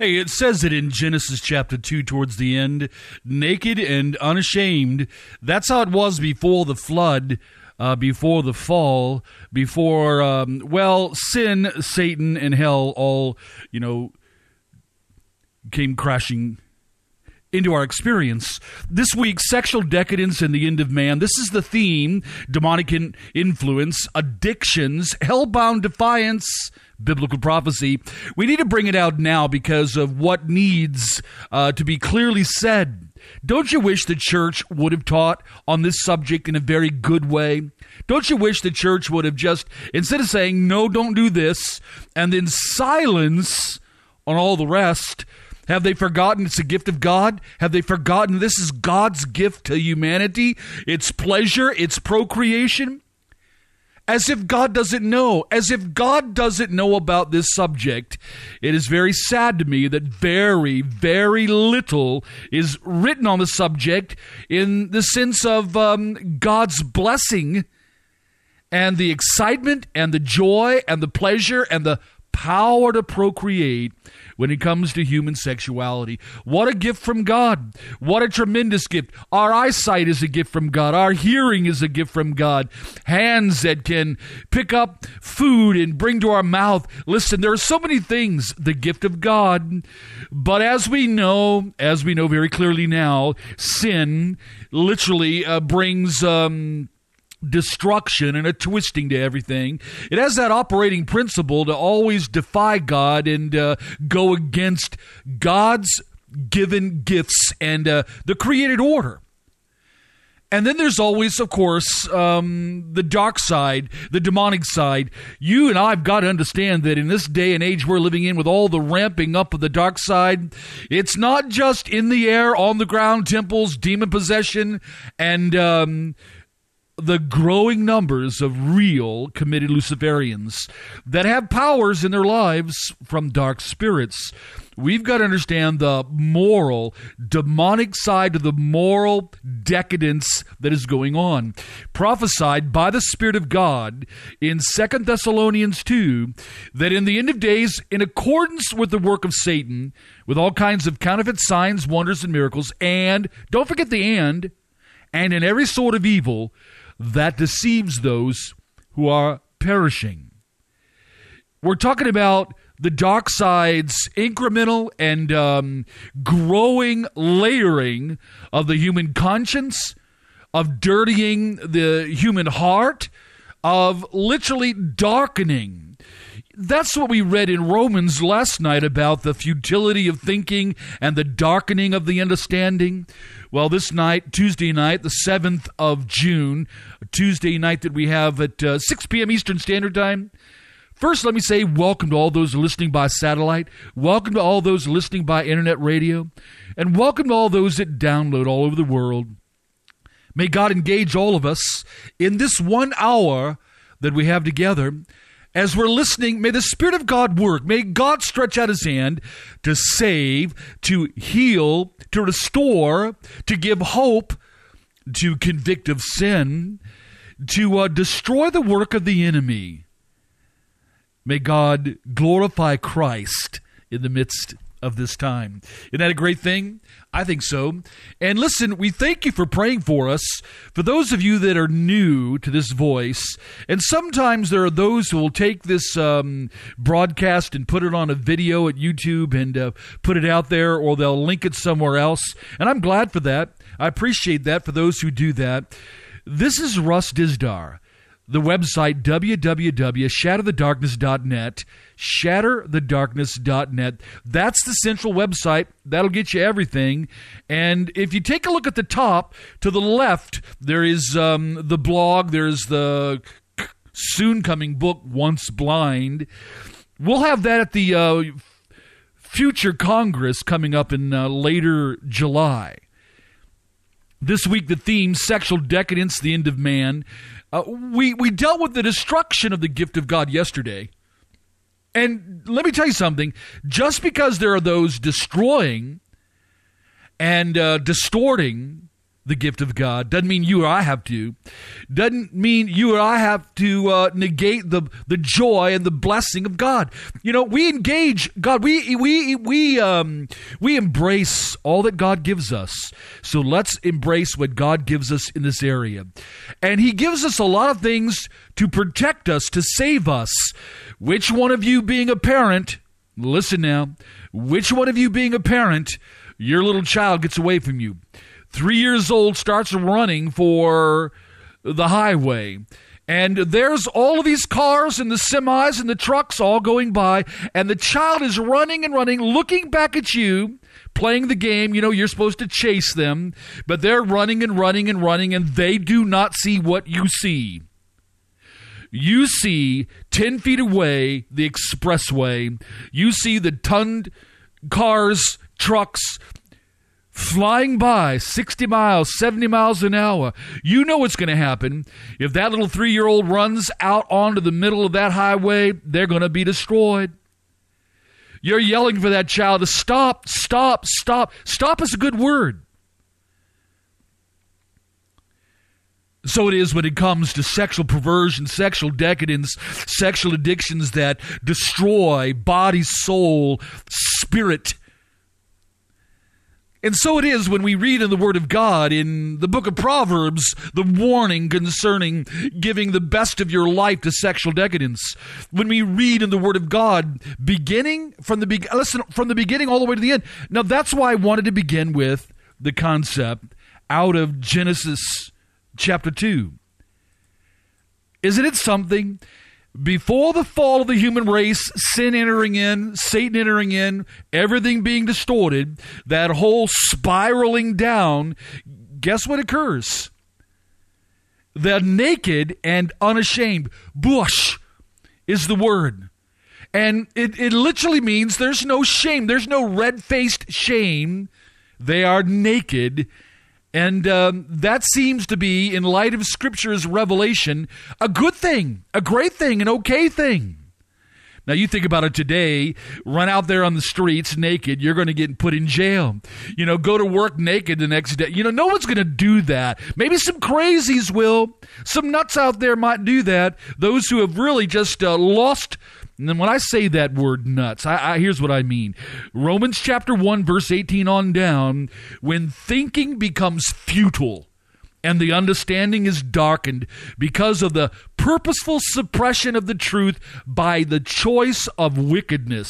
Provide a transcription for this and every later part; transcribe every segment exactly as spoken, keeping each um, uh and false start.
Hey, it says it in Genesis chapter two towards the end, naked and unashamed. That's how it was before the flood, uh, before the fall, before, um, well, sin, Satan, and hell all, you know, came crashing into our experience. This week, sexual decadence and the end of man. This is the theme: demonic in- influence, addictions, hellbound defiance, biblical prophecy. We need to bring it out now because of what needs uh, to be clearly said. Don't you wish the church would have taught on this subject in a very good way? Don't you wish the church would have just, instead of saying, no, don't do this, and then silence on all the rest, have they forgotten it's a gift of God? Have they forgotten this is God's gift to humanity? It's pleasure, it's procreation? As if God doesn't know, as if God doesn't know about this subject. It is very sad to me that very, very little is written on the subject in the sense of um, God's blessing and the excitement and the joy and the pleasure and the power to procreate when it comes to human sexuality. What a gift from God. What a tremendous gift. Our eyesight is a gift from God. Our hearing is a gift from God. Hands that can pick up food and bring to our mouth. Listen, there are so many things, the gift of God. But as we know, as we know very clearly now, sin literally uh, brings Um, destruction and a twisting to everything. It has that operating principle to always defy God and uh, go against God's given gifts and uh, the created order. And then there's always, of course, um, the dark side, the demonic side. You and I have got to understand that in this day and age we're living in, with all the ramping up of the dark side, it's not just in the air, on the ground, temples, demon possession, and um the growing numbers of real committed Luciferians that have powers in their lives from dark spirits. We've got to understand the moral, demonic side of the moral decadence that is going on. Prophesied by the Spirit of God in Second Thessalonians two, that in the end of days, in accordance with the work of Satan, with all kinds of counterfeit signs, wonders, and miracles, and, don't forget the and, and in every sort of evil that deceives those who are perishing. We're talking about the dark side's incremental and um, growing layering of the human conscience, of dirtying the human heart, of literally darkening. That's what we read in Romans last night about the futility of thinking and the darkening of the understanding. Well, this night, Tuesday night, the seventh of June, a Tuesday night that we have at uh, six p.m. Eastern Standard Time. First, let me say welcome to all those listening by satellite. Welcome to all those listening by internet radio. And welcome to all those that download all over the world. May God engage all of us in this one hour that we have together. As we're listening, may the Spirit of God work. May God stretch out His hand to save, to heal, to restore, to give hope, to convict of sin, to uh, destroy the work of the enemy. May God glorify Christ in the midst of this time. Isn't that a great thing? I think so. And listen, we thank you for praying for us. For those of you that are new to this voice, and sometimes there are those who will take this um, broadcast and put it on a video at YouTube and uh, put it out there, or they'll link it somewhere else. And I'm glad for that. I appreciate that for those who do that. This is Russ Dizdar. The website, w w w dot shatter the darkness dot net, shatter the darkness dot net. That's the central website. That'll get you everything. And if you take a look at the top, to the left, there is um, the blog. There's the soon-coming book, Once Blind. We'll have that at the uh, future Congress coming up in uh, later July. This week, the theme, sexual decadence, the end of man. Uh, we, we dealt with the destruction of the gift of God yesterday. And let me tell you something. Just because there are those destroying and uh, distorting the gift of God. Doesn't mean you or I have to. Doesn't mean you or I have to uh, negate the, the joy and the blessing of God. You know, we engage God. We we we um we embrace all that God gives us. So let's embrace what God gives us in this area. And He gives us a lot of things to protect us, to save us. Which one of you being a parent, listen now, which one of you being a parent, your little child gets away from you? Three years old, starts running for the highway. And there's all of these cars and the semis and the trucks all going by. And the child is running and running, looking back at you, playing the game. You know, you're supposed to chase them. But they're running and running and running, and they do not see what you see. You see ten feet away the expressway. You see the ton cars, trucks, flying by sixty miles, seventy miles an hour. You know what's going to happen. If that little three-year-old runs out onto the middle of that highway, they're going to be destroyed. You're yelling for that child to stop, stop, stop. Stop is a good word. So it is when it comes to sexual perversion, sexual decadence, sexual addictions that destroy body, soul, spirit. And so it is when we read in the Word of God, in the book of Proverbs, the warning concerning giving the best of your life to sexual decadence. When we read in the Word of God, beginning from the be- listen from the beginning all the way to the end. Now that's why I wanted to begin with the concept out of Genesis chapter two. Isn't it something? Before the fall of the human race, sin entering in, Satan entering in, everything being distorted, that whole spiraling down, guess what occurs? The naked and unashamed. Bush is the word. And it, it literally means there's no shame. There's no red-faced shame. They are naked. And um, that seems to be, in light of Scripture's revelation, a good thing, a great thing, an okay thing. Now, you think about it today, run out there on the streets naked, you're going to get put in jail. You know, go to work naked the next day. You know, no one's going to do that. Maybe some crazies will. Some nuts out there might do that. Those who have really just uh, lost. And then when I say that word nuts, I, I, here's what I mean. Romans chapter one, verse eighteen on down, when thinking becomes futile and the understanding is darkened because of the purposeful suppression of the truth by the choice of wickedness.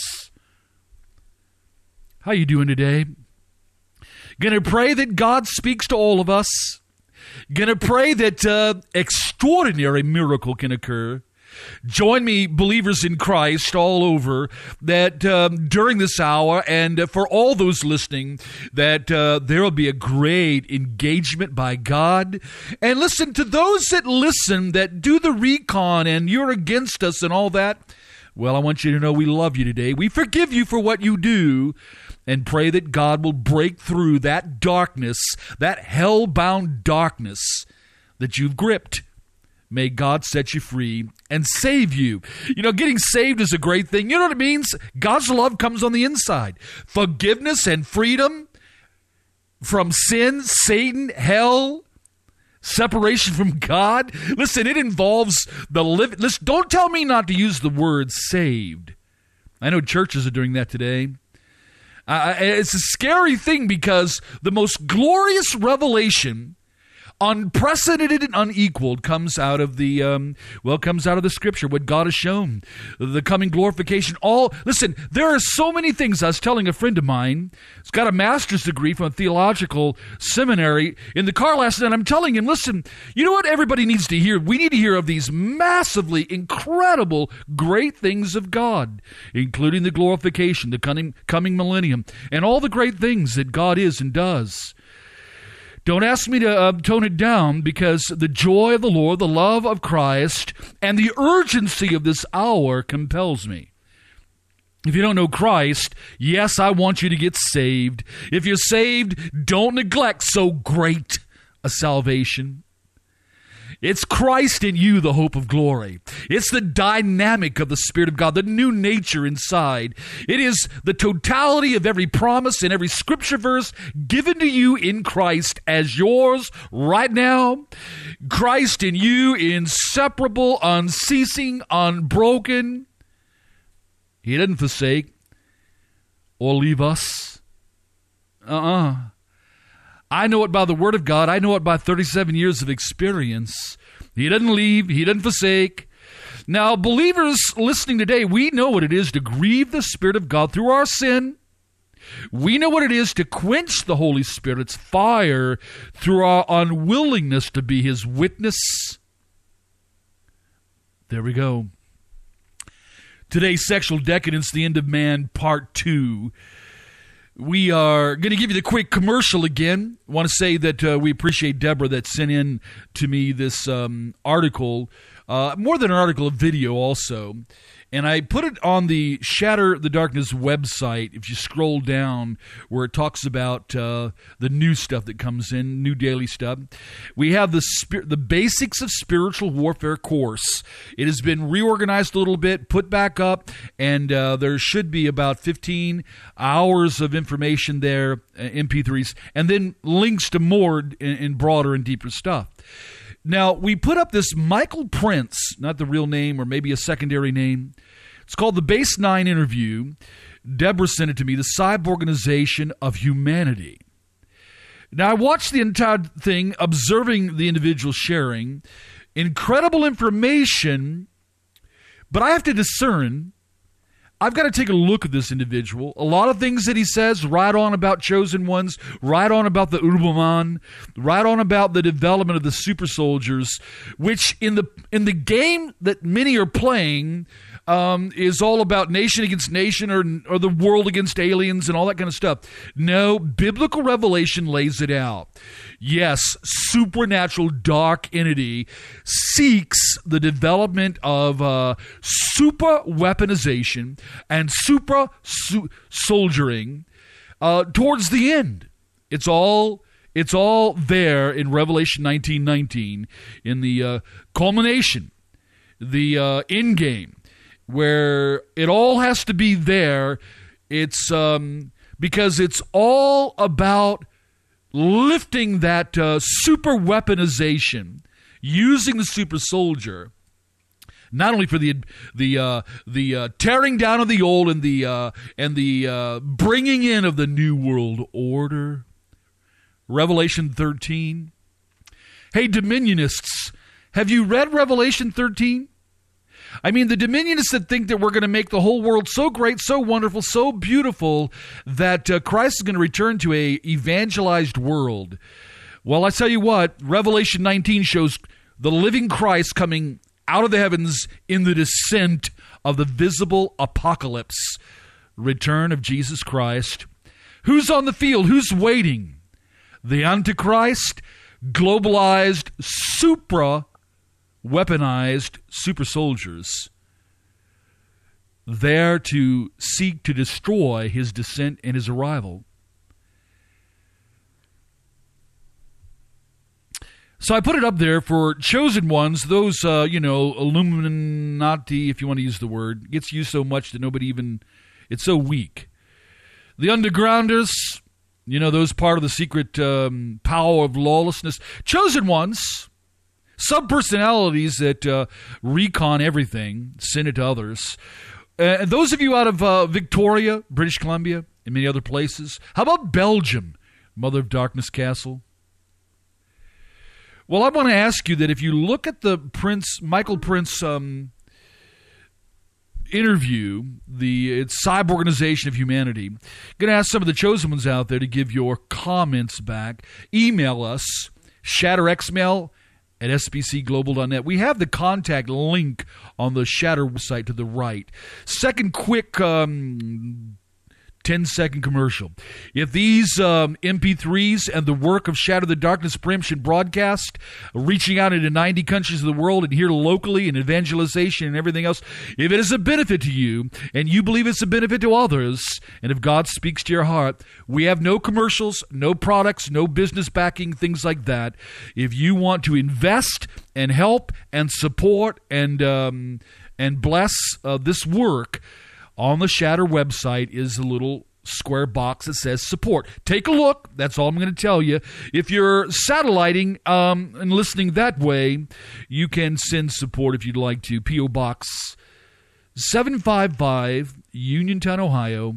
How you doing today? Gonna pray that God speaks to all of us. Gonna pray that uh, extraordinary miracle can occur. Join me, believers in Christ all over, that um, during this hour, and uh, for all those listening, that uh, there will be a great engagement by God. And listen, to those that listen, that do the recon, and you're against us and all that, well, I want you to know we love you today. We forgive you for what you do, and pray that God will break through that darkness, that hell-bound darkness that you've gripped. May God set you free and save you. You know, getting saved is a great thing. You know what it means? God's love comes on the inside. Forgiveness and freedom from sin, Satan, hell, separation from God. Listen, it involves the living. Listen, don't tell me not to use the word saved. I know churches are doing that today. Uh, it's a scary thing because the most glorious revelation, unprecedented and unequaled, comes out of the um, well, comes out of the Scripture. What God has shown, the coming glorification. All listen, there are so many things. I was telling a friend of mine, he's got a master's degree from a theological seminary, in the car last night. I'm telling him, listen, you know what everybody needs to hear? We need to hear of these massively incredible, great things of God, including the glorification, the coming coming millennium, and all the great things that God is and does. Don't ask me to uh, tone it down, because the joy of the Lord, the love of Christ, and the urgency of this hour compels me. If you don't know Christ, yes, I want you to get saved. If you're saved, don't neglect so great a salvation. It's Christ in you, the hope of glory. It's the dynamic of the Spirit of God, the new nature inside. It is the totality of every promise and every scripture verse given to you in Christ as yours right now. Christ in you, inseparable, unceasing, unbroken. He didn't forsake or leave us. Uh-uh. I know it by the Word of God. I know it by thirty-seven years of experience. He doesn't leave. He doesn't forsake. Now, believers listening today, we know what it is to grieve the Spirit of God through our sin. We know what it is to quench the Holy Spirit's fire through our unwillingness to be His witness. There we go. Today's Sexual Decadence, the End of Man, Part two. We are going to give you the quick commercial again. I want to say that uh, we appreciate Deborah that sent in to me this um, article, uh, more than an article, a video also. And I put it on the Shatter the Darkness website, if you scroll down, where it talks about uh, the new stuff that comes in, new daily stuff. We have the spir- the Basics of Spiritual Warfare course. It has been reorganized a little bit, put back up, and uh, there should be about fifteen hours of information there, uh, M P threes, and then links to more in, in broader and deeper stuff. Now, we put up this Michael Prince, not the real name or maybe a secondary name. It's called the Base nine Interview. Deborah sent it to me, the Cyborganization of Humanity. Now, I watched the entire thing, observing the individual sharing. Incredible information, but I have to discern. I've got to take a look at this individual. A lot of things that he says, right on about chosen ones, right on about the Uberman, right on about the development of the super soldiers, which in the in the game that many are playing um, is all about nation against nation or, or the world against aliens and all that kind of stuff. No, biblical revelation lays it out. Yes, supernatural dark entity seeks the development of uh, super weaponization and super su- soldiering uh, towards the end. It's all it's all there in Revelation nineteen nineteen in the uh, culmination, the uh, end game, where it all has to be there. It's um, because it's all about lifting that uh, super weaponization, using the super soldier, not only for the the uh, the uh, tearing down of the old and the uh, and the uh, bringing in of the new world order. Revelation thirteen. Hey, Dominionists, have you read Revelation thirteen? I mean, the Dominionists that think that we're going to make the whole world so great, so wonderful, so beautiful that uh, Christ is going to return to a evangelized world. Well, I tell you what, Revelation nineteen shows the living Christ coming out of the heavens in the descent of the visible apocalypse, return of Jesus Christ. Who's on the field? Who's waiting? The Antichrist, globalized, supra weaponized super soldiers, there to seek to destroy his descent and his arrival. So I put it up there for chosen ones, those, uh, you know, Illuminati, if you want to use the word. It gets used so much that nobody even, it's so weak. The undergrounders, you know, those part of the secret um, power of lawlessness. Chosen ones, subpersonalities that uh, recon everything, send it to others. Uh, and those of you out of uh, Victoria, British Columbia, and many other places. How about Belgium, Mother of Darkness Castle? Well, I want to ask you that if you look at the Prince, Michael Prince um, interview, the it's Cyborganization of Humanity, I'm going to ask some of the chosen ones out there to give your comments back. Email us, shatterxmail at s b c global dot net. We have the contact link on the Shatter website to the right. Second quick um, ten-second commercial. If these um, M P threes and the work of Shatter the Darkness Preemption broadcast, reaching out into ninety countries of the world and here locally and evangelization and everything else, if it is a benefit to you and you believe it's a benefit to others, and if God speaks to your heart, we have no commercials, no products, no business backing, things like that. If you want to invest and help and support and um, and bless uh, this work, on the Shatter website is a little square box that says support. Take a look. That's all I'm going to tell you. If you're satelliting um, and listening that way, you can send support if you'd like to. P O. Box seven five five, Uniontown, Ohio.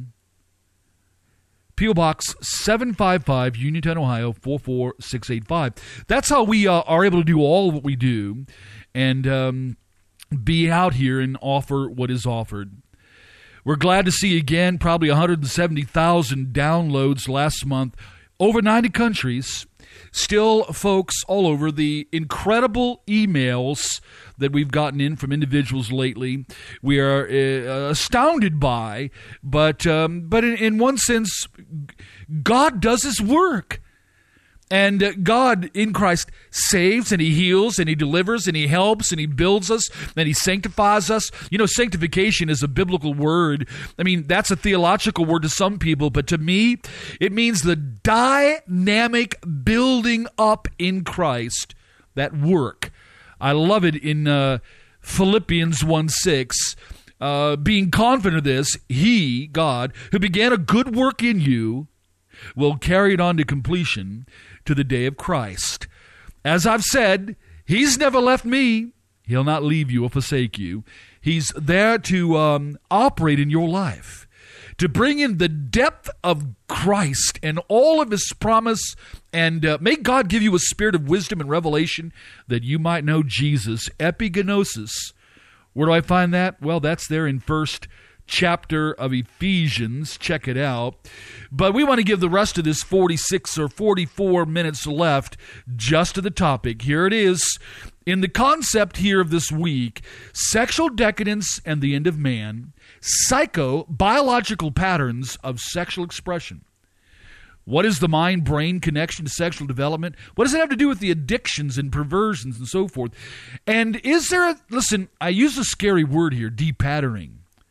P O. Box seven five five, Uniontown, Ohio, four four six eight five. That's how we uh, are able to do all of what we do and um, be out here and offer what is offered. We're glad to see again probably one hundred seventy thousand downloads last month, over ninety countries. Still, folks all over, the incredible emails that we've gotten in from individuals lately, we are uh, astounded by. But um, but in, in one sense, God does His work. And uh, God in Christ saves and He heals and He delivers and He helps and He builds us and He sanctifies us. You know, sanctification is a biblical word. I mean, that's a theological word to some people, but to me, it means the dynamic building up in Christ, that work. I love it in uh, Philippians one six. Uh, being confident of this, He, God, who began a good work in you, will carry it on to completion to the day of Christ. As I've said, He's never left me. He'll not leave you or forsake you. He's there to um, operate in your life, to bring in the depth of Christ and all of His promise, and uh, may God give you a spirit of wisdom and revelation that you might know Jesus. Epigenosis. Where do I find that? Well, that's there in First chapter of Ephesians. Check it out. But we want to give the rest of this forty-six or forty-four minutes left just to the topic. Here it is. In the concept here of this week, sexual decadence and the end of man, psycho-biological patterns of sexual expression. What is the mind-brain connection to sexual development? What does it have to do with the addictions and perversions and so forth? And is there a, listen, I use a scary word here, depatterning.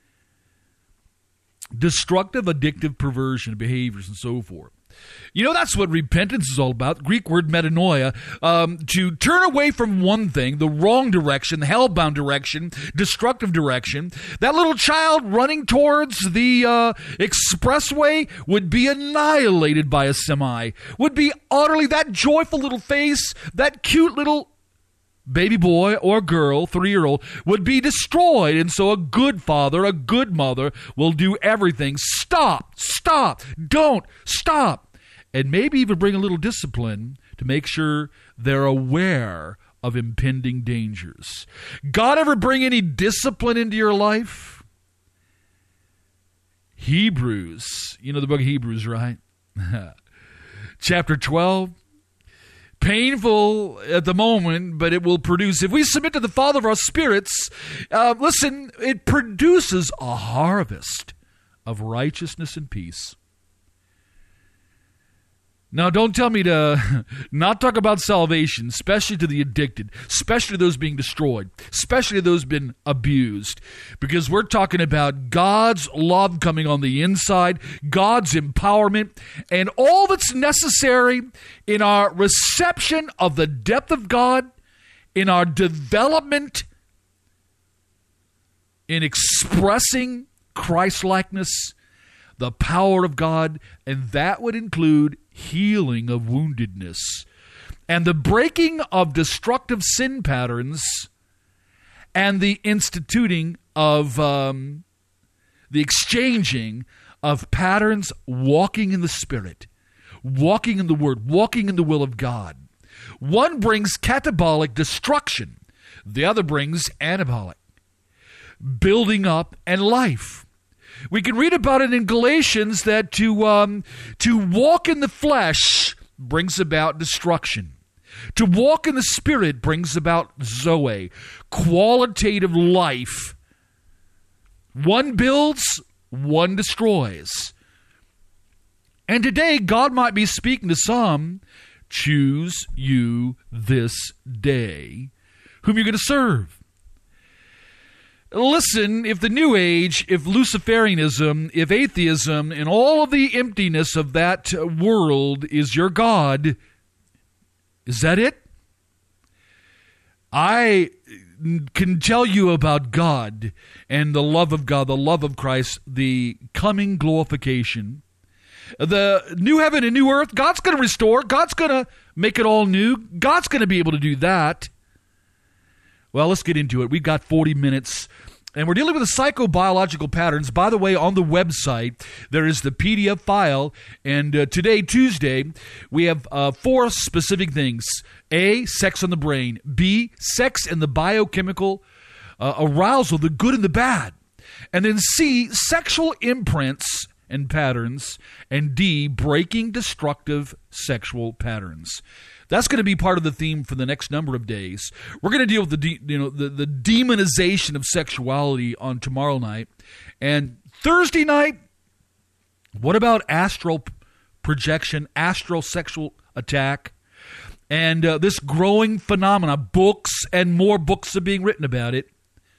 Destructive, addictive perversion, behaviors, and so forth. You know, that's what repentance is all about. Greek word metanoia, um, to turn away from one thing, the wrong direction, the hell-bound direction, destructive direction. That little child running towards the uh, expressway would be annihilated by a semi, would be utterly, that joyful little face, that cute little baby boy or girl, three-year-old, would be destroyed. And so a good father, a good mother will do everything. Stop, stop, don't, stop. And maybe even bring a little discipline to make sure they're aware of impending dangers. God ever bring any discipline into your life? Hebrews, you know the book of Hebrews, right? Chapter twelve. Painful at the moment, but it will produce, if we submit to the Father of our spirits, uh, listen, it produces a harvest of righteousness and peace. Now, don't tell me to not talk about salvation, especially to the addicted, especially those being destroyed, especially those being abused, because we're talking about God's love coming on the inside, God's empowerment, and all that's necessary in our reception of the depth of God, in our development, in expressing Christ-likeness, the power of God, and that would include healing of woundedness and the breaking of destructive sin patterns and the instituting of um, the exchanging of patterns, walking in the Spirit, walking in the Word, walking in the will of God. One brings catabolic destruction. The other brings anabolic, building up and life. We can read about it in Galatians that to um, to walk in the flesh brings about destruction. To walk in the Spirit brings about Zoe, qualitative life. One builds, one destroys. And today, God might be speaking to some, choose you this day whom you're going to serve. Listen, if the New Age, if Luciferianism, if atheism, and all of the emptiness of that world is your God, is that it? I can tell you about God and the love of God, the love of Christ, the coming glorification. The new heaven and new earth, God's going to restore. God's going to make it all new. God's going to be able to do that. Well, let's get into it. We've got forty minutes, and we're dealing with the psychobiological patterns. By the way, on the website, there is the P D F file, and uh, today, Tuesday, we have uh, four specific things. A, sex on the brain. B, sex and the biochemical uh, arousal, the good and the bad. And then C, sexual imprints and patterns. And D, breaking destructive sexual patterns. That's going to be part of the theme for the next number of days. We're going to deal with the de- you know the, the demonization of sexuality on tomorrow night. And Thursday night, what about astral projection, astral sexual attack, and uh, this growing phenomena? Books and more books are being written about it.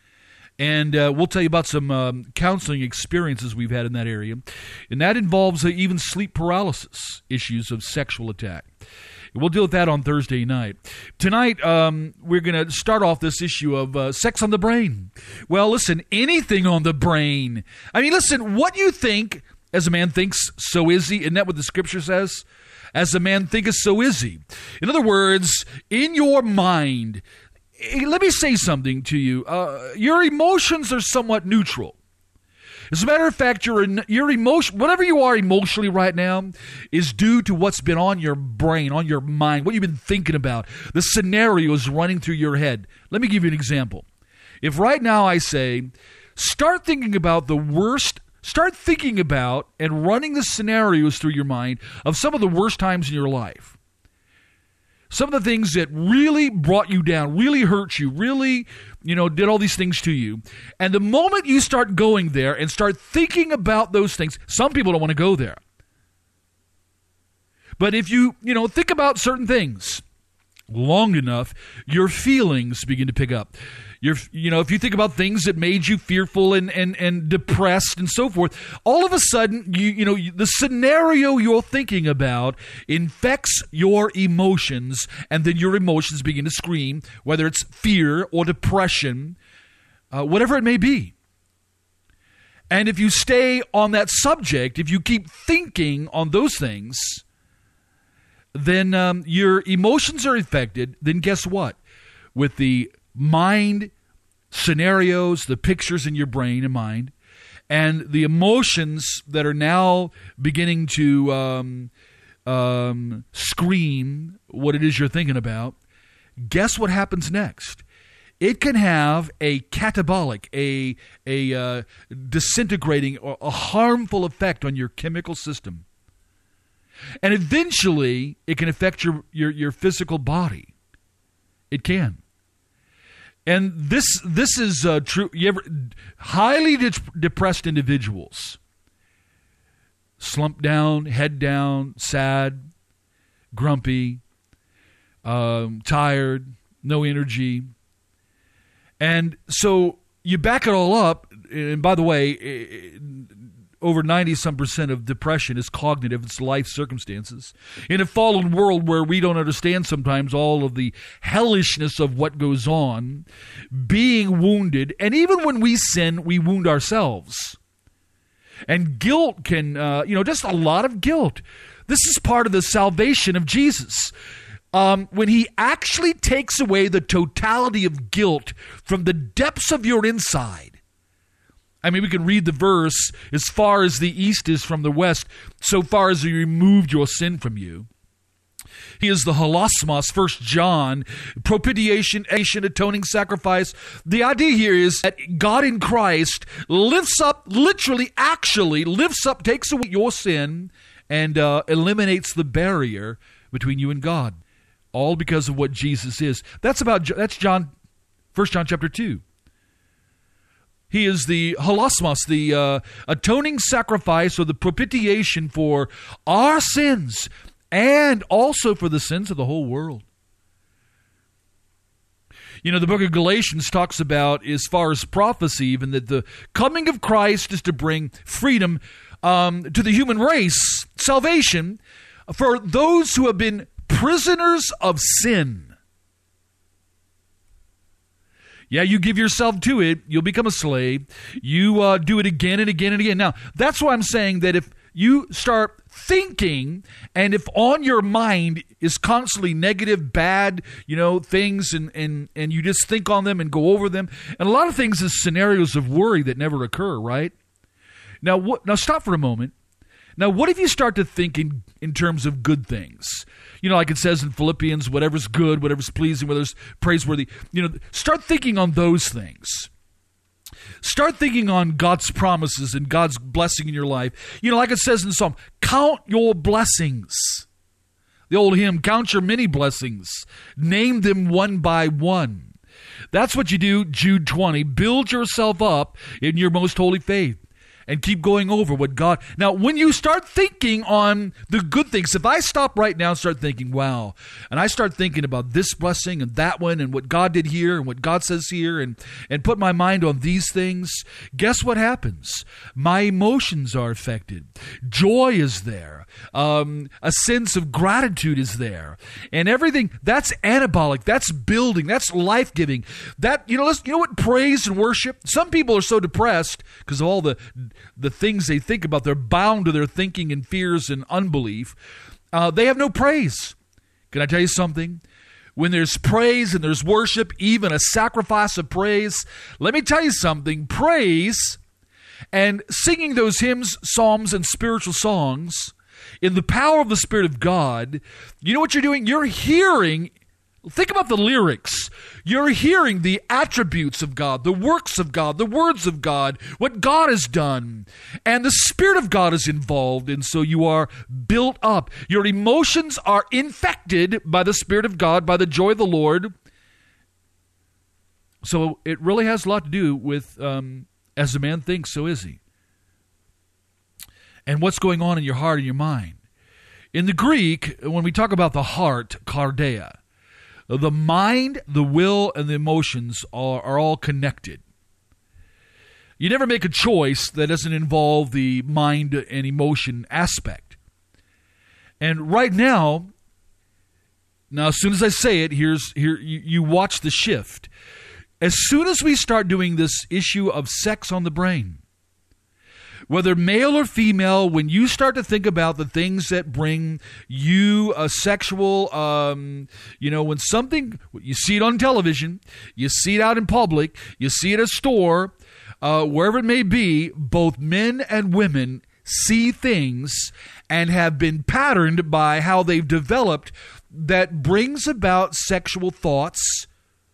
And uh, we'll tell you about some um, counseling experiences we've had in that area. And that involves uh, even sleep paralysis issues of sexual attack. We'll deal with that on Thursday night. Tonight, um, we're going to start off this issue of uh, sex on the brain. Well, listen, anything on the brain. I mean, listen, what you think, as a man thinks, so is he. Isn't that what the scripture says? As a man thinketh, so is he. In other words, in your mind, let me say something to you. Uh, your emotions are somewhat neutral. As a matter of fact, your your emotion, whatever you are emotionally right now, is due to what's been on your brain, on your mind, what you've been thinking about, the scenarios running through your head. Let me give you an example. If right now I say, start thinking about the worst, start thinking about and running the scenarios through your mind of some of the worst times in your life. Some of the things that really brought you down, really hurt you, really, you know, did all these things to you. And the moment you start going there and start thinking about those things, some people don't want to go there. But if you, you know, think about certain things long enough, your feelings begin to pick up. You're, you know, if you think about things that made you fearful and, and, and depressed and so forth, all of a sudden, you you know, the scenario you're thinking about infects your emotions, and then your emotions begin to scream, whether it's fear or depression, uh, whatever it may be. And if you stay on that subject, if you keep thinking on those things, then um, your emotions are affected. Then guess what? With the mind scenarios, the pictures in your brain and mind, and the emotions that are now beginning to um, um, scream what it is you're thinking about, guess what happens next? It can have a catabolic, a, a uh, disintegrating, or a harmful effect on your chemical system. And eventually, it can affect your, your, your physical body. It can. And this this is uh, true. You ever, highly de- depressed individuals, slumped down, head down, sad, grumpy, um, tired, no energy. And so you back it all up, and by the way, it, over ninety-some percent of depression is cognitive. It's life circumstances. In a fallen world where we don't understand sometimes all of the hellishness of what goes on, being wounded, and even when we sin, we wound ourselves. And guilt can, uh, you know, just a lot of guilt. This is part of the salvation of Jesus. Um, when he actually takes away the totality of guilt from the depths of your inside. I mean, we can read the verse, as far as the east is from the west, so far as he removed your sin from you. He is the hilasmos, First John, propitiation, atoning sacrifice. The idea here is that God in Christ lifts up, literally, actually lifts up, takes away your sin, and uh, eliminates the barrier between you and God. All because of what Jesus is. That's about, that's John, First John chapter two. He is the hilasmos, the uh, atoning sacrifice or the propitiation for our sins and also for the sins of the whole world. You know, the book of Galatians talks about, as far as prophecy even, that the coming of Christ is to bring freedom um, to the human race, salvation for those who have been prisoners of sin. Yeah, you give yourself to it, you'll become a slave. You uh, do it again and again and again. Now, that's why I'm saying that if you start thinking, and if on your mind is constantly negative, bad, you know, things, and, and, and you just think on them and go over them, and a lot of things is scenarios of worry that never occur, right? Now, what, now stop for a moment. Now, what if you start to think in, in terms of good things? You know, like it says in Philippians, whatever's good, whatever's pleasing, whatever's praiseworthy. You know, start thinking on those things. Start thinking on God's promises and God's blessing in your life. You know, like it says in Psalm, count your blessings. The old hymn, count your many blessings. Name them one by one. That's what you do, Jude twenty. Build yourself up in your most holy faith. And keep going over what God... Now, when you start thinking on the good things, if I stop right now and start thinking, wow, and I start thinking about this blessing and that one and what God did here and what God says here and, and put my mind on these things, guess what happens? My emotions are affected. Joy is there. Um, a sense of gratitude is there. And everything, that's anabolic. That's building. That's life-giving. That, you know, let's, you know what? Praise and worship. Some people are so depressed because of all the... the things they think about. They're bound to their thinking and fears and unbelief. Uh, they have no praise. Can I tell you something? When there's praise and there's worship, even a sacrifice of praise, let me tell you something. Praise and singing those hymns, psalms, and spiritual songs in the power of the Spirit of God, you know what you're doing? You're hearing... Think about the lyrics. You're hearing the attributes of God, the works of God, the words of God, what God has done. And the Spirit of God is involved, and so you are built up. Your emotions are infected by the Spirit of God, by the joy of the Lord. So it really has a lot to do with, um, as a man thinks, so is he. And what's going on in your heart and your mind. In the Greek, when we talk about the heart, kardia, the mind, the will, and the emotions are, are all connected. You never make a choice that doesn't involve the mind and emotion aspect. And right now, now as soon as I say it, here's here you, you watch the shift. As soon as we start doing this issue of sex on the brain, whether male or female, when you start to think about the things that bring you a sexual, um, you know, when something, you see it on television, you see it out in public, you see it at a store, uh, wherever it may be, both men and women see things and have been patterned by how they've developed that brings about sexual thoughts.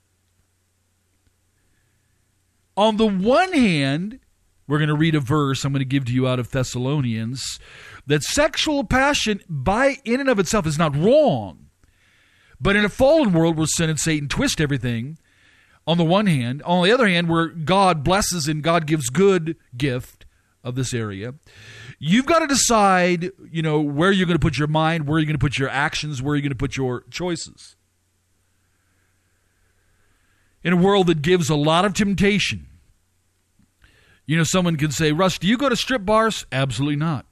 On the one hand, we're going to read a verse I'm going to give to you out of Thessalonians, that sexual passion by in and of itself is not wrong. But in a fallen world where sin and Satan twist everything, on the one hand, on the other hand, where God blesses and God gives good gift of this area, you've got to decide, you know, where you're going to put your mind, where you're going to put your actions, where you're going to put your choices. In a world that gives a lot of temptation, you know, someone can say, Russ, do you go to strip bars? Absolutely not.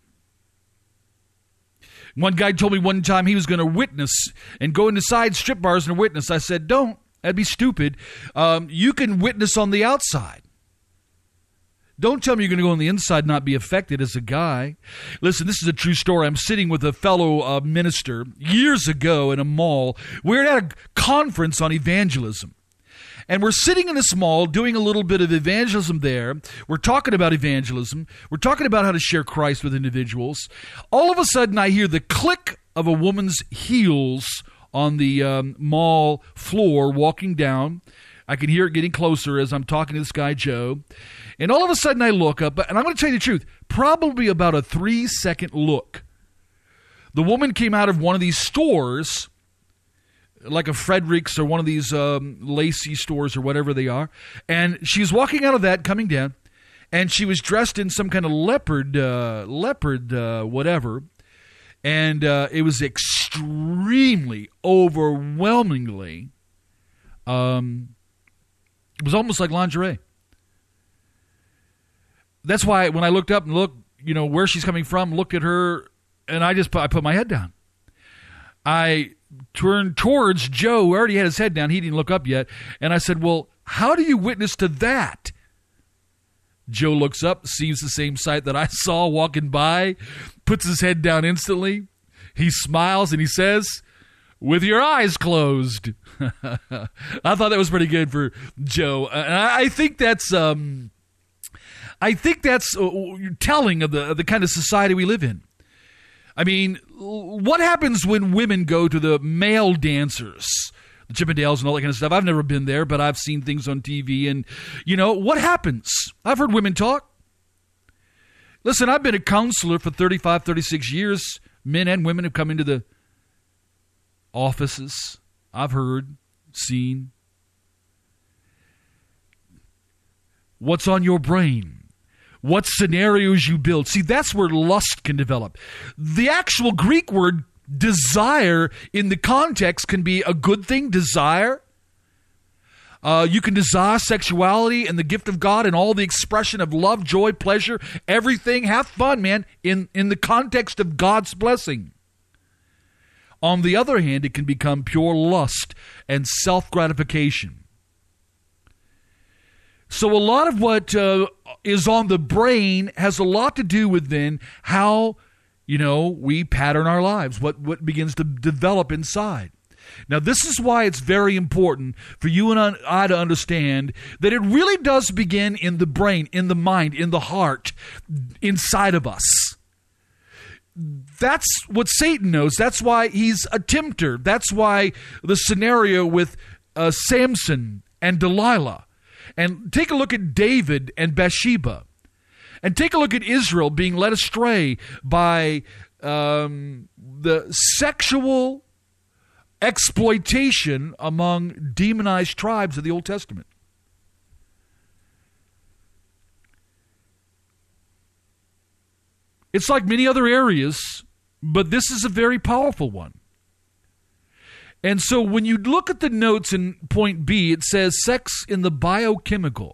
One guy told me one time he was going to witness and go inside strip bars and witness. I said, don't. That'd be stupid. Um, you can witness on the outside. Don't tell me you're going to go on the inside and not be affected as a guy. Listen, this is a true story. I'm sitting with a fellow uh, minister years ago in a mall. We were at a conference on evangelism. And we're sitting in this mall doing a little bit of evangelism there. We're talking about evangelism. We're talking about how to share Christ with individuals. All of a sudden, I hear the click of a woman's heels on the um, mall floor walking down. I can hear it getting closer as I'm talking to this guy, Joe. And all of a sudden, I look up, and I'm going to tell you the truth, probably about a three-second look. The woman came out of one of these stores like a Fredericks or one of these um, Lacey stores or whatever they are. And she was walking out of that, coming down, and she was dressed in some kind of leopard, uh, leopard uh, whatever. And uh, it was extremely, overwhelmingly, um, it was almost like lingerie. That's why when I looked up and looked, you know, where she's coming from, looked at her, and I just put, I put my head down. I turned towards Joe, who already had his head down. He didn't look up yet. And I said, well, how do you witness to that? Joe looks up, sees the same sight that I saw walking by, puts his head down instantly. He smiles and he says, with your eyes closed. I thought that was pretty good for Joe. And I think that's... Um, I think that's uh, telling of the of the kind of society we live in. I mean, what happens when women go to the male dancers, the Chippendales and all that kind of stuff? I've never been there, but I've seen things on T V. And, you know, what happens? I've heard women talk. Listen, I've been a counselor for thirty-five, thirty-six years. Men and women have come into the offices. I've heard, seen. What's on your brain? What scenarios you build. See, that's where lust can develop. The actual Greek word desire in the context can be a good thing, desire. Uh, you can desire sexuality and the gift of God and all the expression of love, joy, pleasure, everything. Have fun, man, in, in the context of God's blessing. On the other hand, it can become pure lust and self-gratification. So a lot of what uh, is on the brain has a lot to do with then how, you know, we pattern our lives, what, what begins to develop inside. Now, this is why it's very important for you and I to understand that it really does begin in the brain, in the mind, in the heart, inside of us. That's what Satan knows. That's why he's a tempter. That's why the scenario with uh, Samson and Delilah. And take a look at David and Bathsheba. And take a look at Israel being led astray by um, the sexual exploitation among demonized tribes of the Old Testament. It's like many other areas, but this is a very powerful one. And so when you look at the notes in point B, it says sex in the biochemical.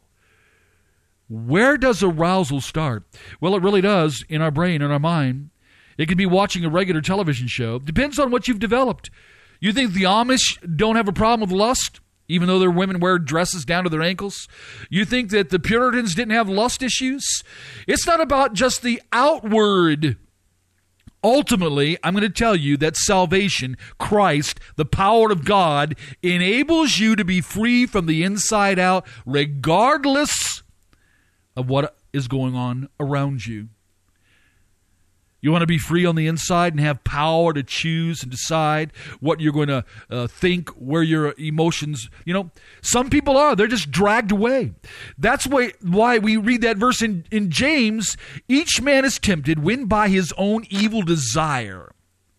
Where does arousal start? Well, it really does in our brain, in our mind. It could be watching a regular television show. Depends on what you've developed. You think the Amish don't have a problem with lust, even though their women wear dresses down to their ankles? You think that the Puritans didn't have lust issues? It's not about just the outward. Ultimately, I'm going to tell you that salvation, Christ, the power of God, enables you to be free from the inside out, regardless of what is going on around you. You want to be free on the inside and have power to choose and decide what you're going to uh, think, where your emotions, you know, some people are, they're just dragged away. That's why, why we read that verse in, in James, each man is tempted when by his own evil desire.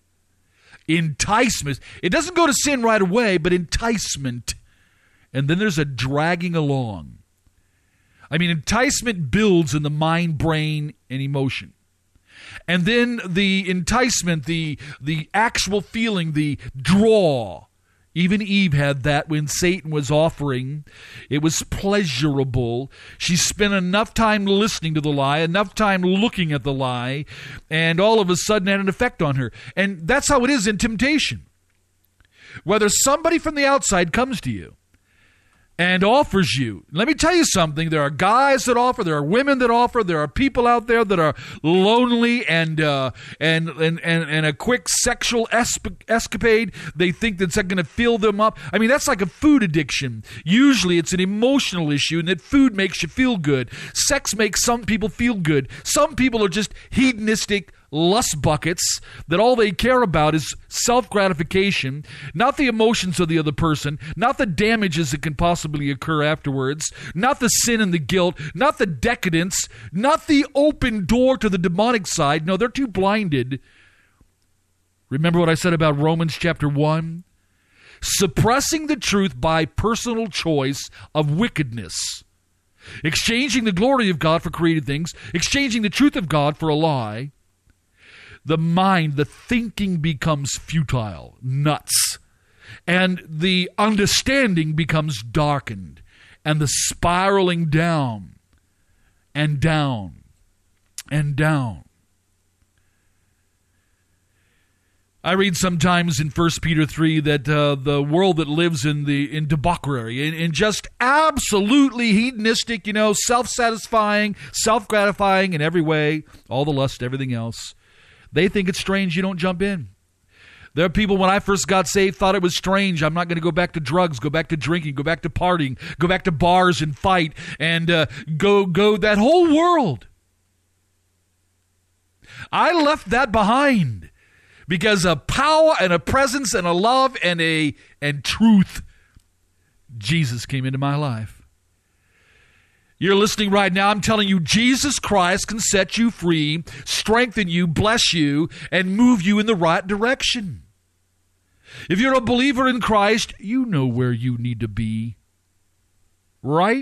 Enticement. It doesn't go to sin right away, but enticement. And then there's a dragging along. I mean, enticement builds in the mind, brain, and emotion. And then the enticement, the the actual feeling, the draw. Even Eve had that when Satan was offering. It was pleasurable. She spent enough time listening to the lie, enough time looking at the lie, and all of a sudden had an effect on her. And that's how it is in temptation. Whether somebody from the outside comes to you and offers you. Let me tell you something. There are guys that offer. There are women that offer. There are people out there that are lonely and uh, and, and and and a quick sexual esp- escapade. They think that's going to fill them up. I mean, that's like a food addiction. Usually it's an emotional issue and that food makes you feel good. Sex makes some people feel good. Some people are just hedonistic lust buckets that all they care about is self-gratification, not the emotions of the other person, not the damages that can possibly occur afterwards, not the sin and the guilt, not the decadence, not the open door to the demonic side. No, they're too blinded. Remember what I said about Romans chapter one? suppressing the truth by personal choice of wickedness, exchanging the glory of God for created things, exchanging the truth of God for a lie. The mind, the thinking becomes futile, nuts, and the understanding becomes darkened, and the spiraling down and down and down. I read sometimes in First Peter three that uh, the world that lives in the in debauchery, in, in just absolutely hedonistic, you know, self-satisfying, self-gratifying in every way, all the lust, everything else, they think it's strange you don't jump in. There are people, when I first got saved, thought it was strange. I'm not going to go back to drugs, go back to drinking, go back to partying, go back to bars and fight, and uh, go, go that whole world. I left that behind because a power and a presence and a love and a and truth, Jesus came into my life. You're listening right now. I'm telling you, Jesus Christ can set you free, strengthen you, bless you, and move you in the right direction. If you're a believer in Christ, you know where you need to be. Right?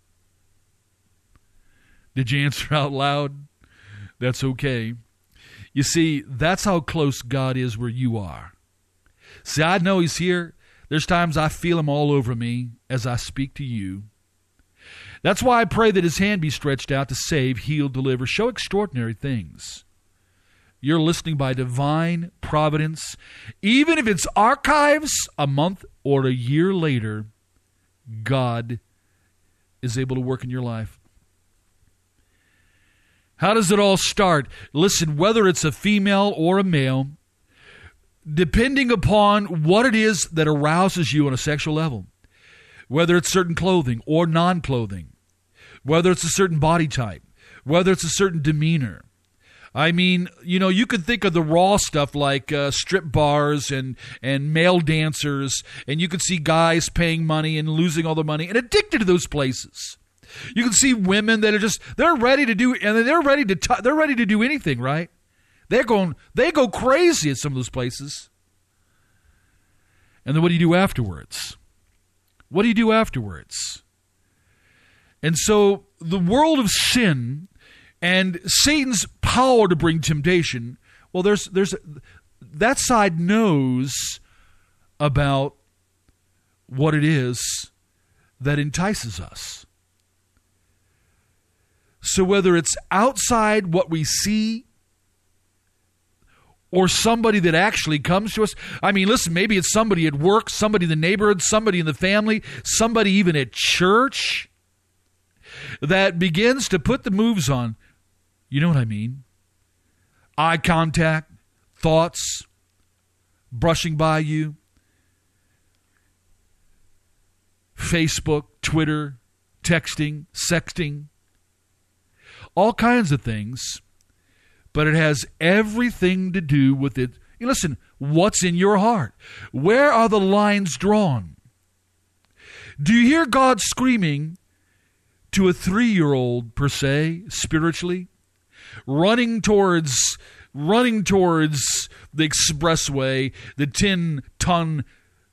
Did you answer out loud? That's okay. You see, that's how close God is where you are. See, I know He's here. There's times I feel Him all over me as I speak to you. That's why I pray that His hand be stretched out to save, heal, deliver, show extraordinary things. You're listening by divine providence. Even if it's archives a month or a year later, God is able to work in your life. How does it all start? Listen, whether it's a female or a male, depending upon what it is that arouses you on a sexual level, whether it's certain clothing or non-clothing, whether it's a certain body type, whether it's a certain demeanor. I mean, you know, you could think of the raw stuff like uh, strip bars and, and male dancers, and you could see guys paying money and losing all their money and addicted to those places. You can see women that are just, they're ready to do, and they're ready to, t- they're ready to do anything, right? They're going, they go crazy at some of those places. And then what do you do afterwards? What do you do afterwards? And so the world of sin and Satan's power to bring temptation, well, there's there's that side knows about what it is that entices us. So whether it's outside what we see or somebody that actually comes to us. I mean, listen, maybe it's somebody at work, somebody in the neighborhood, somebody in the family, somebody even at church that begins to put the moves on. You know what I mean? Eye contact, thoughts, brushing by you, Facebook, Twitter, texting, sexting, all kinds of things. But it has everything to do with it. You listen, what's in your heart? Where are the lines drawn? Do you hear God screaming to a three-year-old, per se, spiritually, running towards, running towards the expressway, the ten-ton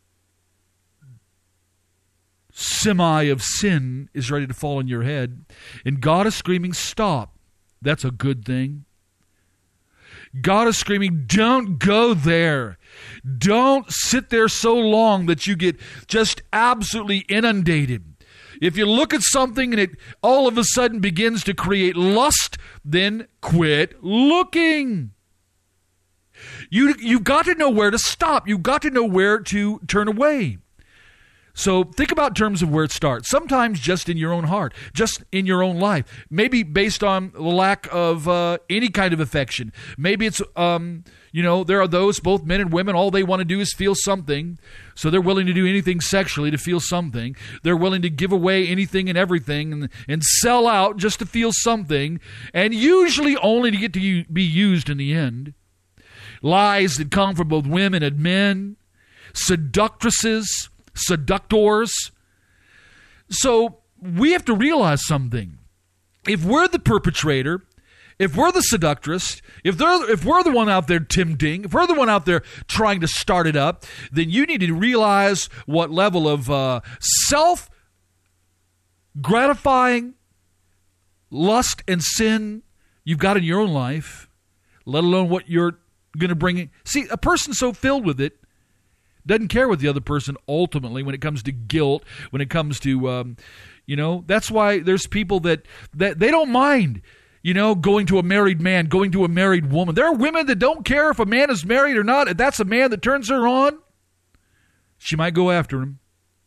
semi of sin is ready to fall on your head, and God is screaming, stop. That's a good thing. God is screaming, don't go there. Don't sit there so long that you get just absolutely inundated. If you look at something and it all of a sudden begins to create lust, then quit looking. You, you've got to know where to stop. You've got to know where to turn away. So think about terms of where it starts. Sometimes just in your own heart, just in your own life. Maybe based on the lack of uh, any kind of affection. Maybe it's, um, you know, there are those, both men and women, all they want to do is feel something. So they're willing to do anything sexually to feel something. They're willing to give away anything and everything and, and sell out just to feel something. And usually only to get to u- be used in the end. Lies that come from both women and men. Seductresses. Seductors. So we have to realize something. If we're the perpetrator If we're the seductress, if they're, if we're the one out there tempting, if we're the one out there trying to start it up, then you need to realize what level of uh, self-gratifying lust and sin you've got in your own life, let alone what you're going to bring in. See, a person so filled with it doesn't care what the other person ultimately, when it comes to guilt, when it comes to, um, you know, that's why there's people that, that they don't mind, you know, going to a married man, going to a married woman. There are women that don't care if a man is married or not. If that's a man that turns her on, she might go after him.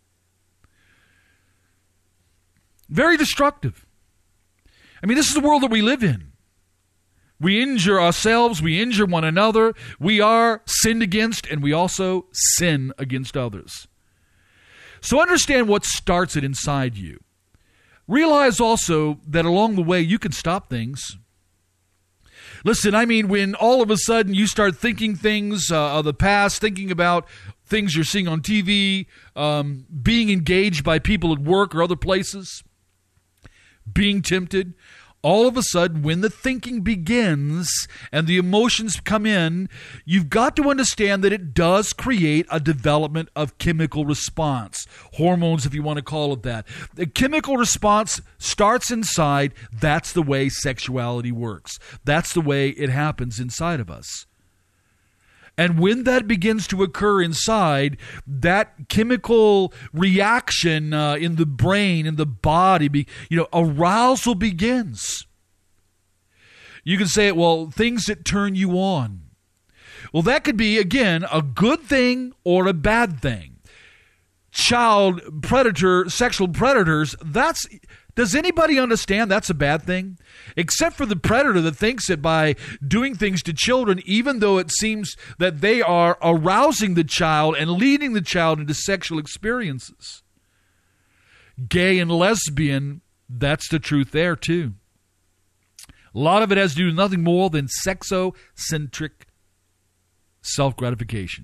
Very destructive. I mean, this is the world that we live in. We injure ourselves, we injure one another, we are sinned against, and we also sin against others. So understand what starts it inside you. Realize also that along the way you can stop things. Listen, I mean, when all of a sudden you start thinking things uh, of the past, thinking about things you're seeing on T V, um, being engaged by people at work or other places, being tempted, all of a sudden, when the thinking begins and the emotions come in, you've got to understand that it does create a development of chemical response. Hormones, if you want to call it that. The chemical response starts inside. That's the way sexuality works. That's the way it happens inside of us. And when that begins to occur inside, that chemical reaction uh, in the brain, in the body, be, you know, arousal begins. You can say, well, things that turn you on. Well, that could be, again, a good thing or a bad thing. Child predator, sexual predators, that's... Does anybody understand that's a bad thing? Except for the predator that thinks that by doing things to children, even though it seems that they are arousing the child and leading the child into sexual experiences. Gay and lesbian, that's the truth there too. A lot of it has to do with nothing more than sexocentric self-gratification.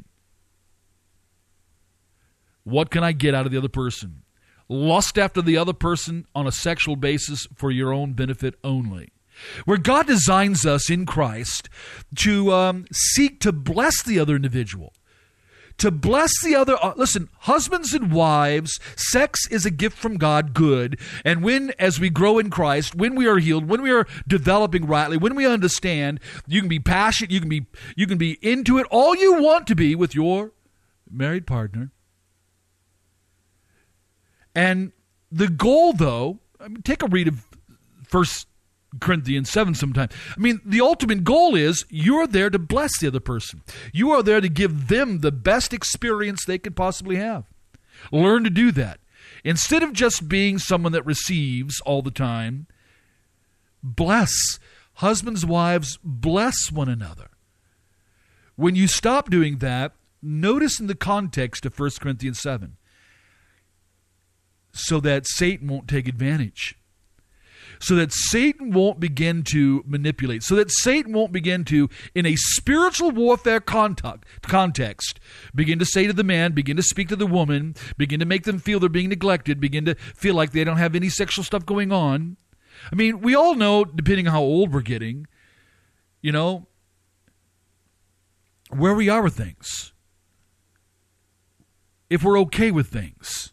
What can I get out of the other person? Lust after the other person on a sexual basis for your own benefit only. Where God designs us in Christ to um, seek to bless the other individual. To bless the other. Uh, listen, husbands and wives, sex is a gift from God, good. And when, as we grow in Christ, when we are healed, when we are developing rightly, when we understand, you can be passionate, you can be, you can be into it all you want to be with your married partner. And the goal, though, I mean, take a read of First Corinthians seven sometime. I mean, the ultimate goal is you're there to bless the other person. You are there to give them the best experience they could possibly have. Learn to do that. Instead of just being someone that receives all the time, bless. Husbands, wives, bless one another. When you stop doing that, notice in the context of First Corinthians seven, so that Satan won't take advantage. So that Satan won't begin to manipulate. So that Satan won't begin to, in a spiritual warfare contact, context, begin to say to the man, begin to speak to the woman, begin to make them feel they're being neglected, begin to feel like they don't have any sexual stuff going on. I mean, we all know, depending on how old we're getting, you know, where we are with things. If we're okay with things.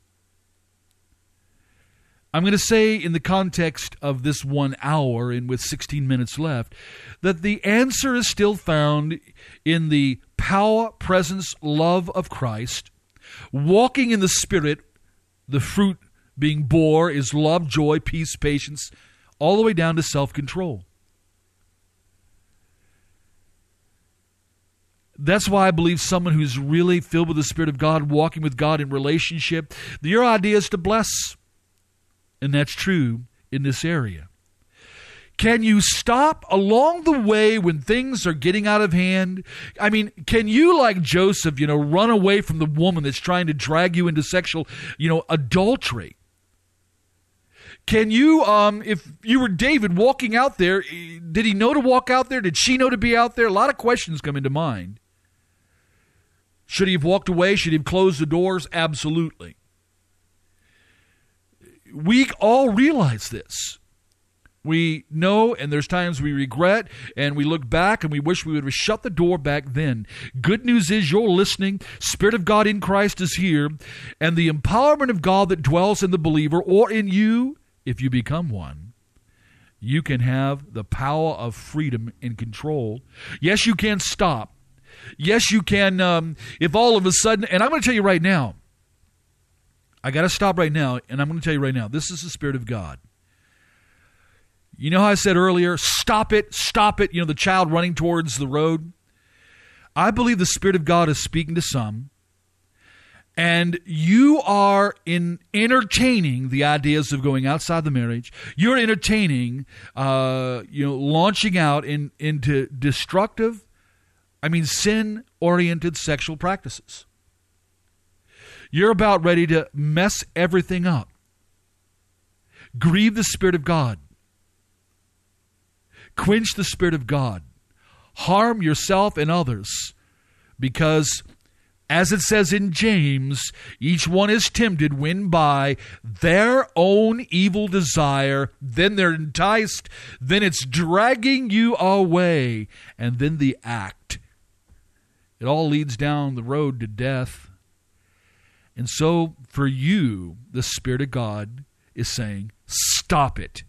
I'm going to say in the context of this one hour and with sixteen minutes left, that the answer is still found in the power, presence, love of Christ. Walking in the Spirit, the fruit being bore is love, joy, peace, patience, all the way down to self-control. That's why I believe someone who's really filled with the Spirit of God, walking with God in relationship, your idea is to bless. And that's true in this area. Can you stop along the way when things are getting out of hand? I mean, can you, like Joseph, you know, run away from the woman that's trying to drag you into sexual, you know, adultery? Can you, um, if you were David walking out there, did he know to walk out there? Did she know to be out there? A lot of questions come into mind. Should he have walked away? Should he have closed the doors? Absolutely. We all realize this. We know, and there's times we regret, and we look back, and we wish we would have shut the door back then. Good news is you're listening. Spirit of God in Christ is here, and the empowerment of God that dwells in the believer or in you, if you become one, you can have the power of freedom and control. Yes, you can stop. Yes, you can, um, if all of a sudden, and I'm going to tell you right now, I got to stop right now, and I'm going to tell you right now, this is the Spirit of God. You know how I said earlier, stop it, stop it, you know, the child running towards the road? I believe the Spirit of God is speaking to some, and you are in entertaining the ideas of going outside the marriage. You're entertaining, uh, you know, launching out in, into destructive, I mean, sin-oriented sexual practices. You're about ready to mess everything up. Grieve the Spirit of God. Quench the Spirit of God. Harm yourself and others, because, as it says in James, each one is tempted when by their own evil desire, then they're enticed, then it's dragging you away, and then the act. It all leads down the road to death. And so, for you, the Spirit of God is saying, stop it.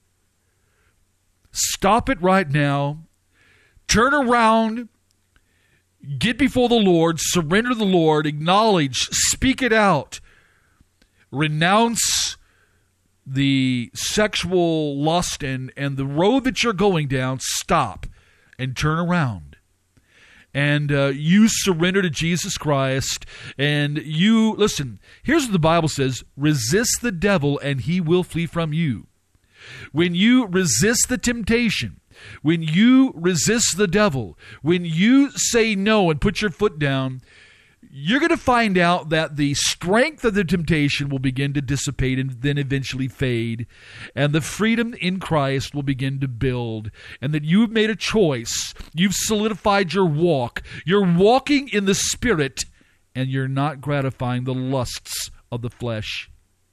Stop it right now. Turn around. Get before the Lord. Surrender to the Lord. Acknowledge. Speak it out. Renounce the sexual lust and, and the road that you're going down. Stop and turn around. And uh, you surrender to Jesus Christ. And you, listen, here's what the Bible says. Resist the devil and he will flee from you. When you resist the temptation, when you resist the devil, when you say no and put your foot down, you're going to find out that the strength of the temptation will begin to dissipate and then eventually fade, and the freedom in Christ will begin to build, and that you've made a choice. You've solidified your walk. You're walking in the Spirit, and you're not gratifying the lusts of the flesh.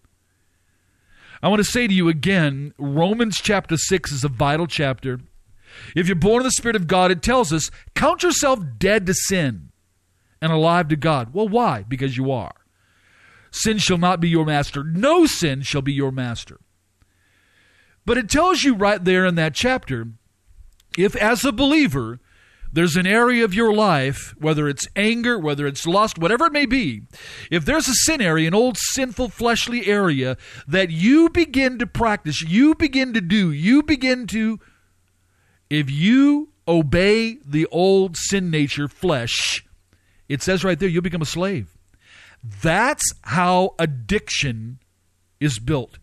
I want to say to you again, Romans chapter six is a vital chapter. If you're born of the Spirit of God, it tells us, count yourself dead to sin and alive to God. Well, why? Because you are. Sin shall not be your master. No sin shall be your master. But it tells you right there in that chapter, if as a believer, there's an area of your life, whether it's anger, whether it's lust, whatever it may be, if there's a sin area, an old sinful fleshly area that you begin to practice, you begin to do, you begin to, if you obey the old sin nature, flesh, it says right there, you'll become a slave. That's how addiction is built.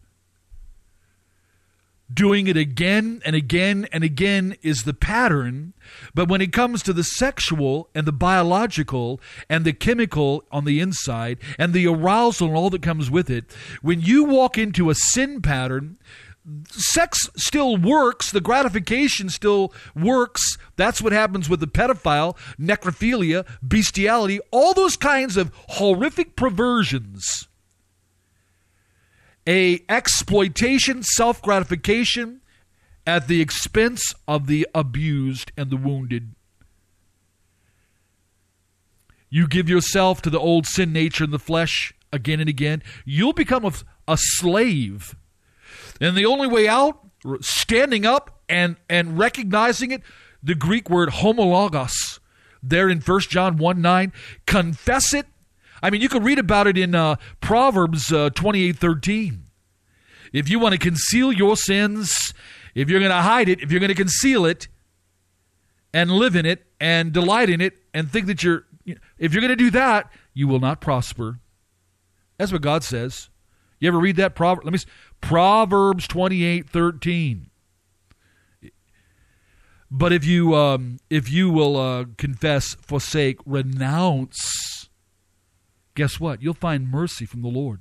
Doing it again and again and again is the pattern, but when it comes to the sexual and the biological and the chemical on the inside and the arousal and all that comes with it, when you walk into a sin pattern, sex still works, the gratification still works. That's what happens with the pedophile, necrophilia, bestiality, all those kinds of horrific perversions. A exploitation, self-gratification at the expense of the abused and the wounded. You give yourself to the old sin nature in the flesh again and again, you'll become a, a slave. And the only way out, standing up and, and recognizing it, the Greek word homologos, there in First John one nine, confess it. I mean, you can read about it in uh, Proverbs uh, twenty-eight thirteen. If you want to conceal your sins, if you're going to hide it, if you're going to conceal it and live in it and delight in it and think that you're, if you're going to do that, you will not prosper. That's what God says. You ever read that proverb? Let me see. Proverbs twenty-eight thirteen. But if you um, if you will uh, confess, forsake, renounce, guess what? You'll find mercy from the Lord.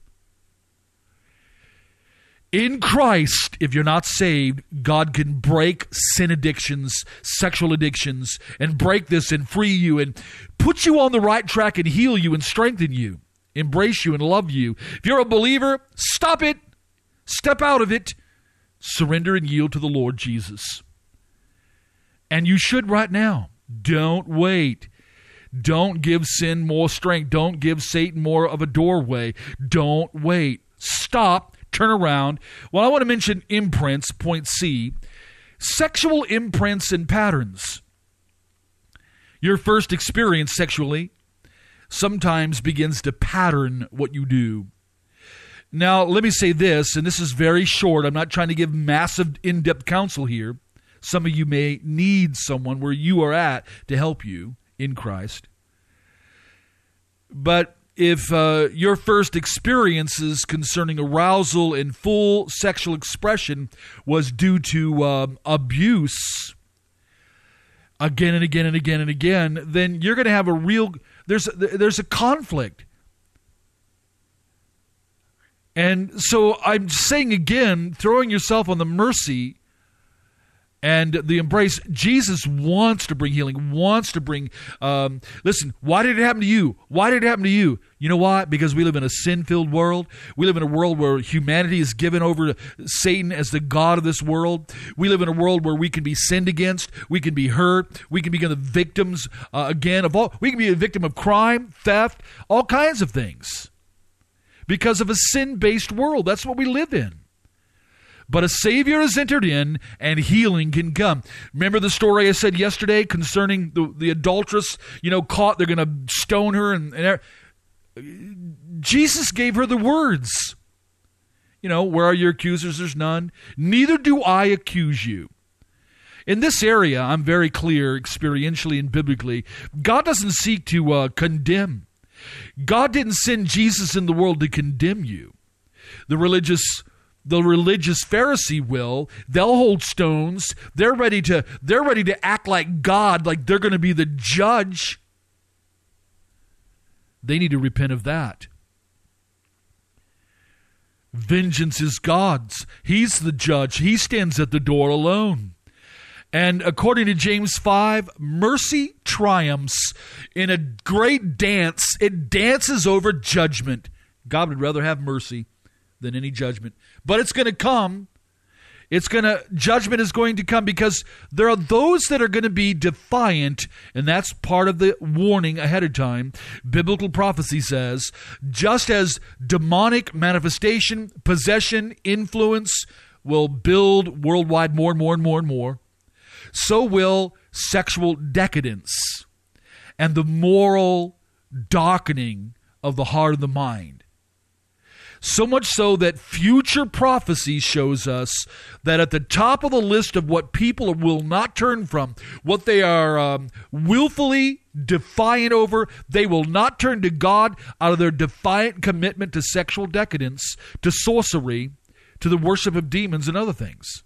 In Christ, if you're not saved, God can break sin addictions, sexual addictions, and break this and free you and put you on the right track and heal you and strengthen you, embrace you and love you. If you're a believer, stop it. Step out of it. surrender and yield to the Lord Jesus. And you should right now. Don't wait. Don't give sin more strength. Don't give Satan more of a doorway. Don't wait. Stop. Turn around. Well, I want to mention imprints, point C. Sexual imprints and patterns. Your first experience sexually sometimes begins to pattern what you do. Now, let me say this, and this is very short. I'm not trying to give massive, in-depth counsel here. Some of you may need someone where you are at to help you in Christ. But if uh, your first experiences concerning arousal and full sexual expression was due to um, abuse again and again and again and again, then you're going to have a real, there's, there's a conflict. And so I'm saying again, throwing yourself on the mercy and the embrace. Jesus wants to bring healing, wants to bring, um, listen, why did it happen to you? Why did it happen to you? You know why? Because we live in a sin-filled world. We live in a world where humanity is given over to Satan as the God of this world. We live in a world where we can be sinned against, we can be hurt, we can become the victims, uh, again, of all, we can be a victim of crime, theft, all kinds of things. Because of a sin-based world. That's what we live in. But a Savior has entered in, and healing can come. Remember the story I said yesterday concerning the, the adulteress, you know, caught, they're going to stone her. And, and Jesus gave her the words. You know, where are your accusers? There's none. Neither do I accuse you. In this area, I'm very clear, experientially and biblically, God doesn't seek to uh, condemn. God didn't send Jesus in the world to condemn you. The religious The religious Pharisee will. They'll hold stones. They're ready to, they're ready to act like God, like they're going to be the judge. They need to repent of that. Vengeance is God's. He's the judge. He stands at the door alone. And according to James five, mercy triumphs in a great dance. It dances over judgment. God would rather have mercy than any judgment. But it's going to come. It's going to, judgment is going to come because there are those that are going to be defiant, and that's part of the warning ahead of time. Biblical prophecy says, just as demonic manifestation, possession, influence will build worldwide more and more and more and more, so will sexual decadence and the moral darkening of the heart and the mind. So much so that future prophecy shows us that at the top of the list of what people will not turn from, what they are um, willfully defiant over, they will not turn to God out of their defiant commitment to sexual decadence, to sorcery, to the worship of demons and other things.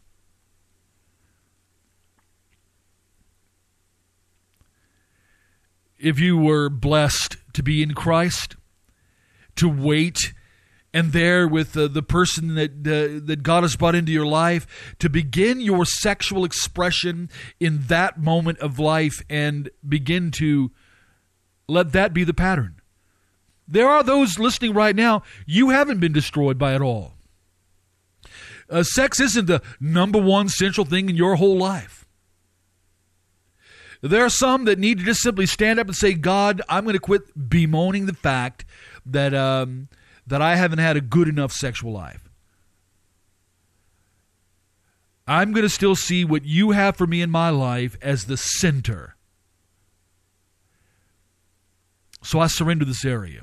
If you were blessed to be in Christ, to wait and there with uh, the person that uh, that God has brought into your life, to begin your sexual expression in that moment of life and begin to let that be the pattern. There are those listening right now, you haven't been destroyed by it all. Uh, sex isn't the number one central thing in your whole life. There are some that need to just simply stand up and say, God, I'm going to quit bemoaning the fact that um, that I haven't had a good enough sexual life. I'm going to still see what you have for me in my life as the center. So I surrender this area.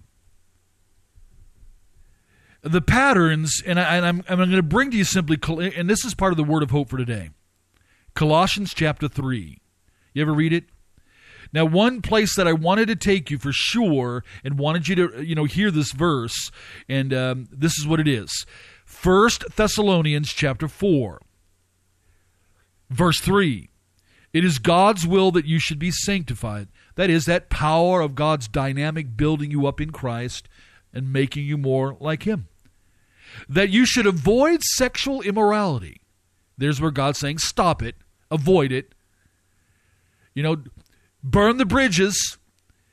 The patterns, and, I, and I'm, I'm going to bring to you simply, and this is part of the word of hope for today, Colossians chapter three. You ever read it? Now, one place that I wanted to take you for sure and wanted you to, you know, hear this verse, and um, this is what it is. First Thessalonians chapter four, verse three. It is God's will that you should be sanctified. That is, that power of God's dynamic building you up in Christ and making you more like Him. That you should avoid sexual immorality. There's where God's saying, stop it, avoid it. You know, burn the bridges.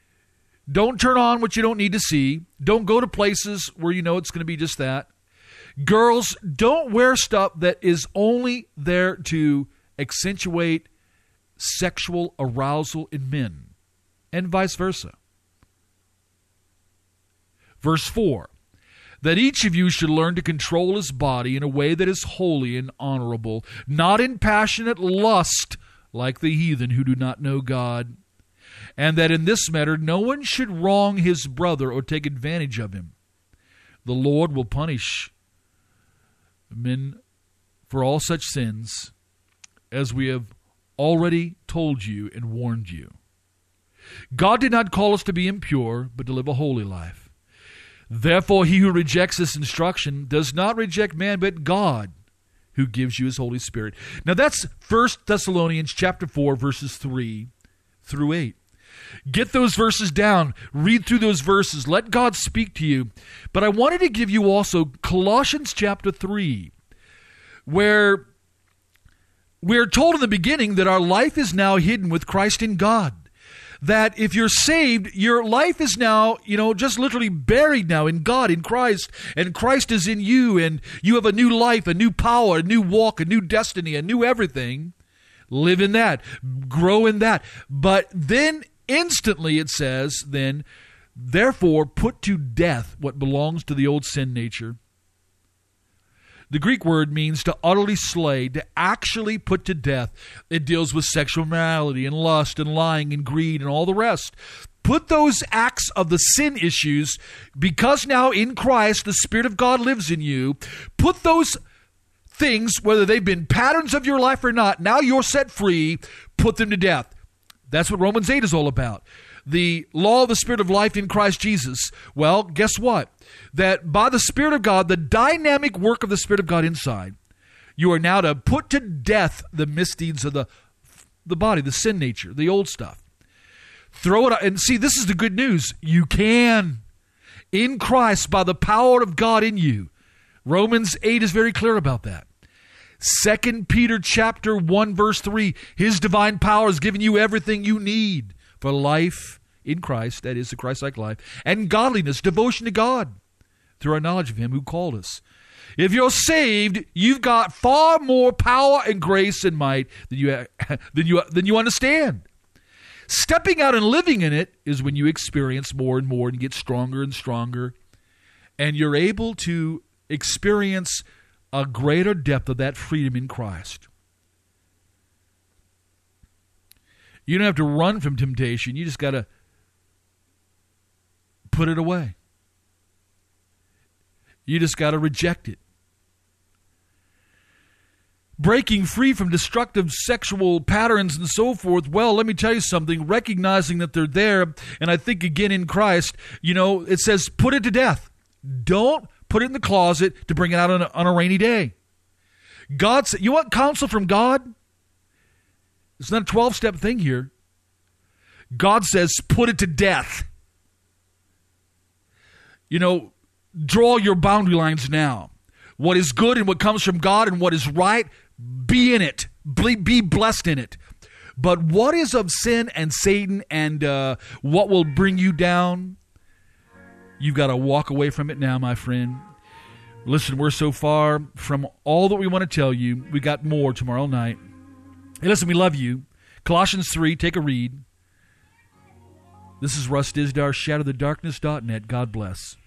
Don't turn on what you don't need to see. Don't go to places where you know it's going to be just that. Girls, don't wear stuff that is only there to accentuate sexual arousal in men, and vice versa. Verse four, that each of you should learn to control his body in a way that is holy and honorable, not in passionate lust like the heathen who do not know God, and that in this matter no one should wrong his brother or take advantage of him. The Lord will punish men for all such sins, as we have already told you and warned you. God did not call us to be impure, but to live a holy life. Therefore, he who rejects this instruction does not reject man, but God, who gives you his Holy Spirit. Now that's First Thessalonians chapter four, verses three through eight. Get those verses down. Read through those verses. Let God speak to you. But I wanted to give you also Colossians chapter three, where we're told in the beginning that our life is now hidden with Christ in God. That if you're saved, your life is now, you know, just literally buried now in God, in Christ, and Christ is in you, and you have a new life, a new power, a new walk, a new destiny, a new everything. Live in that. Grow in that. But then instantly it says, then, therefore put to death what belongs to the old sin nature. The Greek word means to utterly slay, to actually put to death. It deals with sexual immorality and lust and lying and greed and all the rest. Put those acts of the sin issues, because now in Christ the Spirit of God lives in you, put those things, whether they've been patterns of your life or not, now you're set free, put them to death. That's what Romans eight is all about. The law of the Spirit of life in Christ Jesus. Well, guess what? That by the Spirit of God, the dynamic work of the Spirit of God inside, you are now to put to death the misdeeds of the, the body, the sin nature, the old stuff. Throw it out. And see, this is the good news. You can. In Christ, by the power of God in you. Romans eight is very clear about that. Second Peter chapter one, verse three, his divine power has given you everything you need for life in Christ, that is, the Christ-like life, and godliness, devotion to God, through our knowledge of him who called us. If you're saved, you've got far more power and grace and might than you, than you, than you understand. Stepping out and living in it is when you experience more and more and get stronger and stronger, and you're able to experience a greater depth of that freedom in Christ. You don't have to run from temptation. You just got to put it away. You just got to reject it. Breaking free from destructive sexual patterns and so forth, well, let me tell you something, recognizing that they're there, and I think again in Christ, you know, it says put it to death. Don't put it in the closet to bring it out on a, on a rainy day. God said, you want counsel from God? It's not a twelve-step thing here. God says, put it to death. You know, draw your boundary lines now. What is good and what comes from God and what is right, be in it. Be blessed in it. But what is of sin and Satan and uh, what will bring you down, you've got to walk away from it now, my friend. Listen, we're so far from all that we want to tell you. We got more tomorrow night. Hey, listen, we love you. Colossians three, take a read. This is Russ Dizdar, shadow the darkness dot net. God bless.